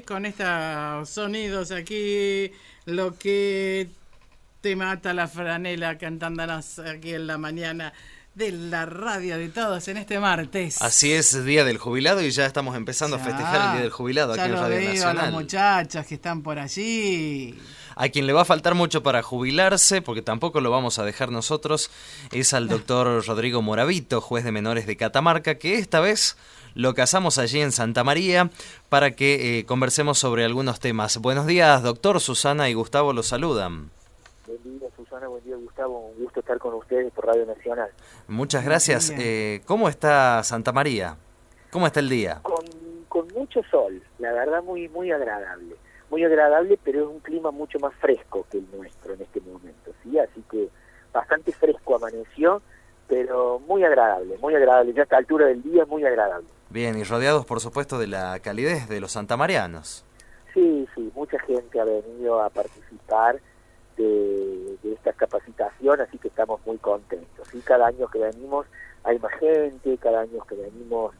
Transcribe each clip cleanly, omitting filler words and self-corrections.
Con estos sonidos aquí, lo que te mata la franela cantándonos aquí en la mañana de la radio de todos en este martes. Así es, Día del Jubilado, y ya estamos empezando a festejar el Día del Jubilado aquí en Radio veo Nacional. A las muchachas que están por allí. A quien le va a faltar mucho para jubilarse, porque tampoco lo vamos a dejar nosotros, es al doctor Rodrigo Moravito, juez de menores de Catamarca, que esta vez lo casamos allí en Santa María para que conversemos sobre algunos temas. Buenos días, doctor. Susana y Gustavo los saludan. Buen día, Susana. Buen día, Gustavo. Un gusto estar con ustedes por Radio Nacional. Muchas gracias. ¿Cómo está Santa María? ¿Cómo está el día? Con mucho sol, la verdad muy agradable. Muy agradable, pero es un clima mucho más fresco que el nuestro en este momento, ¿sí? Así que bastante fresco amaneció, pero muy agradable. Ya a esta altura del día, muy agradable. Bien, y rodeados, por supuesto, de la calidez de los santamarianos. Sí, mucha gente ha venido a participar de esta capacitación, así que estamos muy contentos. ¿Sí? Cada año que venimos hay más gente, cada año que venimos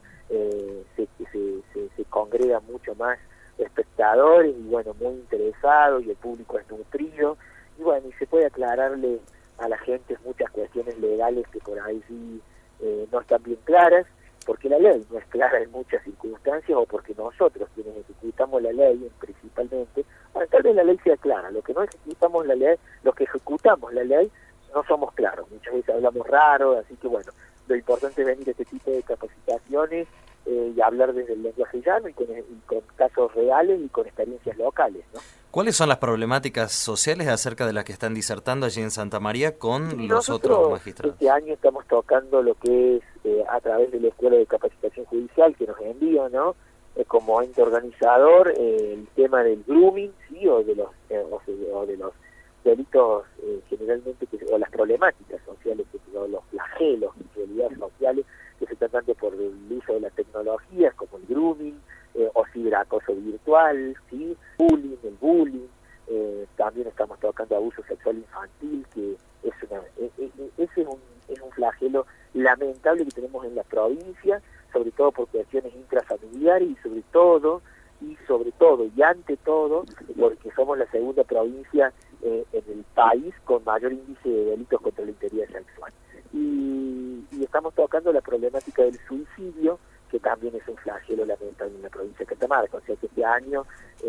se congrega mucho más espectadores y bueno, muy interesados, y el público es nutrido, y bueno, y se puede aclararle a la gente muchas cuestiones legales que por ahí sí no están bien claras, porque la ley no es clara en muchas circunstancias, o porque nosotros quienes ejecutamos la ley principalmente, bueno, tal vez la ley sea clara, los que ejecutamos la ley no somos claros, muchas veces hablamos raro, así que bueno, lo importante es venir a este tipo de capacitaciones y hablar desde el lenguaje llano y con casos reales y con experiencias locales, ¿no? ¿Cuáles son las problemáticas sociales acerca de las que están disertando allí en Santa María con los otros magistrados? Este año estamos tocando lo que es a través de la Escuela de Capacitación Judicial que nos envía, ¿no? Como ente organizador, el tema del grooming, sí, o de los delitos generalmente, o las problemáticas sociales, o los flagelos en realidad sociales que se están dando por el uso de las tecnologías, como el grooming, o ciberacoso virtual, ¿sí? El bullying, también estamos tocando abuso sexual infantil, que es un flagelo lamentable que tenemos en la provincia, sobre todo por cuestiones intrafamiliares y sobre todo y ante todo porque somos la segunda provincia en el país con mayor índice de delitos contra la integridad sexual. Y estamos tocando la problemática del suicidio, que también es un flagelo lamentable en la provincia de Catamarca. O sea que este año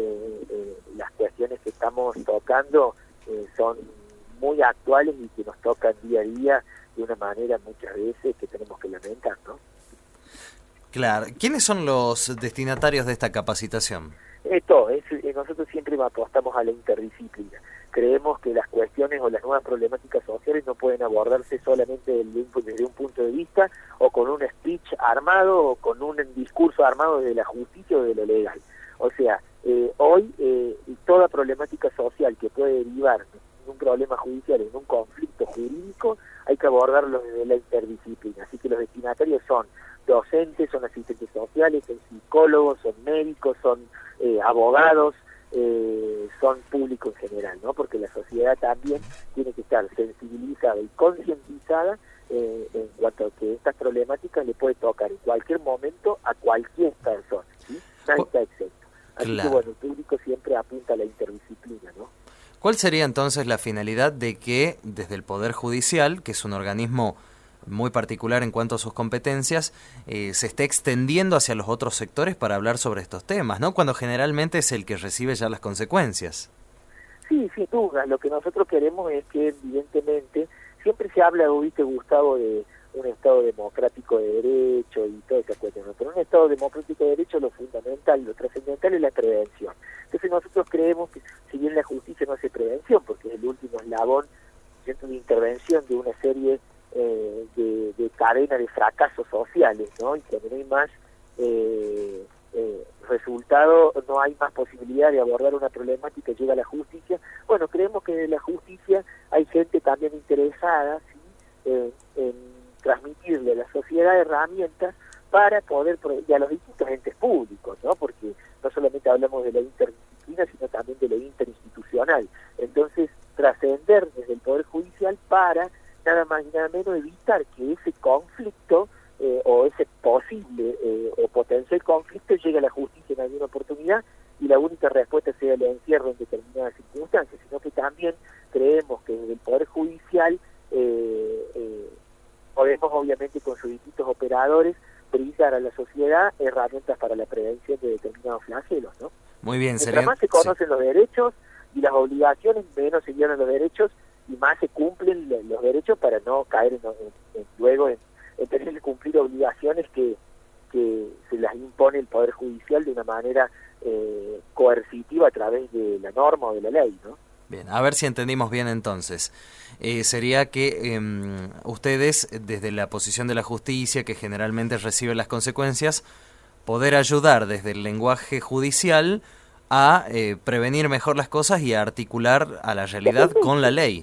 las cuestiones que estamos tocando son muy actuales y que nos tocan día a día de una manera muchas veces que tenemos que lamentar, ¿no? Claro. ¿Quiénes son los destinatarios de esta capacitación? Nosotros siempre apostamos a la interdisciplina. Creemos que las cuestiones o las nuevas problemáticas sociales no pueden abordarse solamente desde un punto de vista o con un speech armado o con un discurso armado de la justicia o de lo legal. O sea, hoy toda problemática social que puede derivar en un problema judicial, en un conflicto jurídico, hay que abordarlo desde la interdisciplina. Así que los destinatarios son docentes, son asistentes sociales, son psicólogos, son médicos, son abogados, son público en general, ¿no? Porque la sociedad también tiene que estar sensibilizada y concientizada en cuanto a que estas problemáticas le puede tocar en cualquier momento a cualquier persona, ¿sí? Nadie está exento. Así Claro. que bueno, el público siempre apunta a la interdisciplina, ¿no? ¿Cuál sería entonces la finalidad de que desde el Poder Judicial, que es un organismo muy particular en cuanto a sus competencias, se esté extendiendo hacia los otros sectores para hablar sobre estos temas, ¿no? Cuando generalmente es el que recibe ya las consecuencias. Sí, sin duda. Lo que nosotros queremos es que, evidentemente, siempre se habla, ¿viste, Gustavo, de un Estado democrático de derecho y toda esa cuestión, ¿no? Pero un Estado democrático de derecho, lo fundamental, lo trascendental es la prevención. Entonces nosotros creemos que, si bien la justicia no hace prevención, porque es el último eslabón, ¿cierto?, de intervención de una serie de cadena de fracasos sociales, ¿no? Y cuando no hay más resultado, no hay más posibilidad de abordar una problemática, llega a la justicia. Bueno, creemos que en la justicia hay gente también interesada, ¿sí?, en transmitirle a la sociedad herramientas para poder, y a los distintos entes públicos, ¿no? Porque no solamente hablamos de la interdisciplina, sino también de lo interinstitucional. Entonces, trascender desde el Poder Judicial para nada más y nada menos evitar que ese conflicto o ese posible o potencial conflicto llegue a la justicia en alguna oportunidad y la única respuesta sea el encierro en determinadas circunstancias, sino que también creemos que desde el Poder Judicial podemos, obviamente, con sus distintos operadores, brindar a la sociedad herramientas para la prevención de determinados flagelos, ¿no? Muy bien, Mientras más se conocen los derechos y las obligaciones, menos se violan los derechos y más se cumplen los derechos para no caer luego en tener que cumplir obligaciones que se las impone el Poder Judicial de una manera coercitiva a través de la norma o de la ley, ¿no? Bien, a ver si entendimos bien entonces. Sería que ustedes, desde la posición de la justicia, que generalmente recibe las consecuencias, poder ayudar desde el lenguaje judicial a prevenir mejor las cosas y a articular a la realidad con la ley.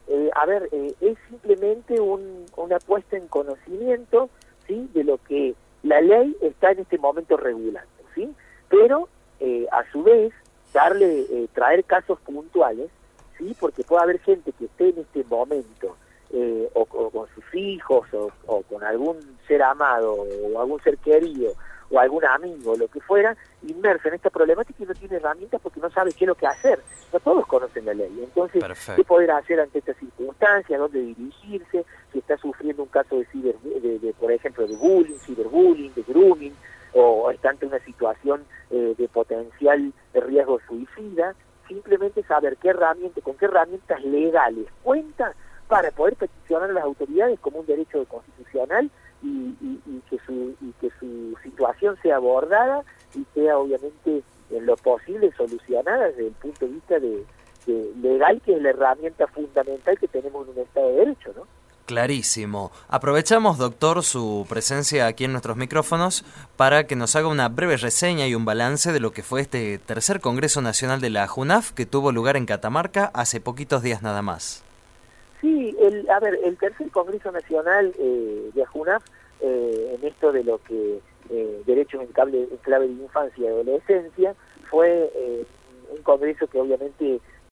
Es simplemente una puesta en conocimiento, ¿sí?, de lo que la ley está en este momento regulando, ¿sí? Pero a su vez traer casos puntuales, ¿sí? Porque puede haber gente que esté en este momento o con sus hijos o con algún ser amado o algún ser querido o algún amigo, lo que fuera, inmerso en esta problemática y no tiene herramientas porque no sabe qué es lo que hacer. No todos conocen la ley. Entonces, perfecto, ¿qué poder hacer ante estas circunstancias? ¿Dónde dirigirse? Si está sufriendo un caso de por ejemplo, de bullying, ciberbullying, de grooming, o está ante una situación de potencial riesgo suicida, simplemente saber con qué herramientas legales cuenta para poder peticionar a las autoridades como un derecho constitucional y que su situación sea abordada y sea obviamente en lo posible solucionada desde el punto de vista de legal, que es la herramienta fundamental que tenemos en un Estado de Derecho, ¿no? Clarísimo. Aprovechamos, doctor, su presencia aquí en nuestros micrófonos para que nos haga una breve reseña y un balance de lo que fue este tercer Congreso Nacional de la JUNAF que tuvo lugar en Catamarca hace poquitos días nada más. Sí, el tercer Congreso Nacional de JUNAF, en esto de lo que derechos en clave de infancia y adolescencia, fue un congreso que obviamente